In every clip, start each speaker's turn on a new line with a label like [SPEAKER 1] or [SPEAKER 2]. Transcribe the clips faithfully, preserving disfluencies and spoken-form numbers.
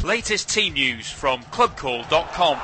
[SPEAKER 1] Latest team news from club call dot com.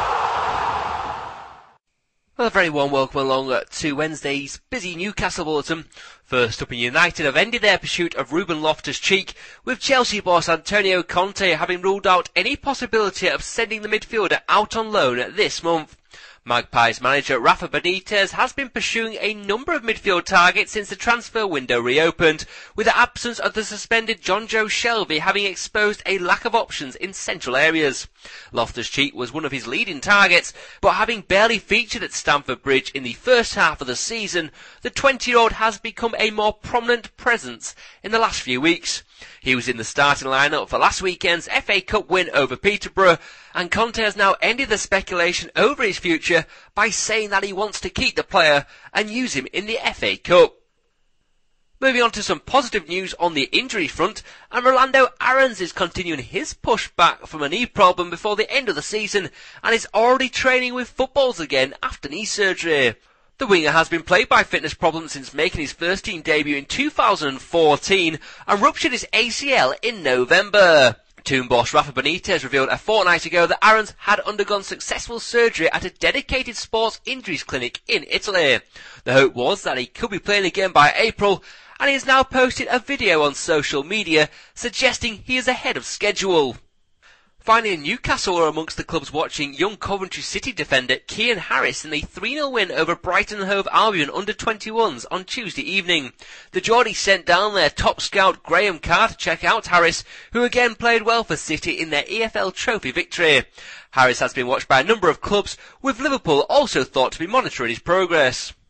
[SPEAKER 2] Well, a very warm welcome along to Wednesday's busy Newcastle bulletin. First up, in United have ended their pursuit of Ruben Loftus-Cheek, with Chelsea boss Antonio Conte having ruled out any possibility of sending the midfielder out on loan this month. Magpies manager Rafa Benitez has been pursuing a number of midfield targets since the transfer window reopened, with the absence of the suspended Jonjo Shelvey having exposed a lack of options in central areas. Loftus-Cheek was one of his leading targets, but having barely featured at Stamford Bridge in the first half of the season, the twenty-year-old has become a more prominent presence in the last few weeks. He was in the starting lineup for last weekend's F A Cup win over Peterborough, and Conte has now ended the speculation over his future by saying that he wants to keep the player and use him in the F A Cup. Moving on to some positive news on the injury front, and Rolando Aarons is continuing his push back from a knee problem before the end of the season and is already training with footballs again after knee surgery. The winger has been plagued by fitness problems since making his first team debut in two thousand fourteen and ruptured his A C L in November. Toon boss Rafa Benitez revealed a fortnight ago that Aarons had undergone successful surgery at a dedicated sports injuries clinic in Italy. The hope was that he could be playing again by April, and he has now posted a video on social media suggesting he is ahead of schedule. Finally, Newcastle are amongst the clubs watching young Coventry City defender Cian Harris in the three nil win over Brighton and Hove Albion under twenty-ones on Tuesday evening. The Geordies sent down their top scout Graham Carr to check out Harris, who again played well for City in their E F L Trophy victory. Harris has been watched by a number of clubs, with Liverpool also thought to be monitoring his progress.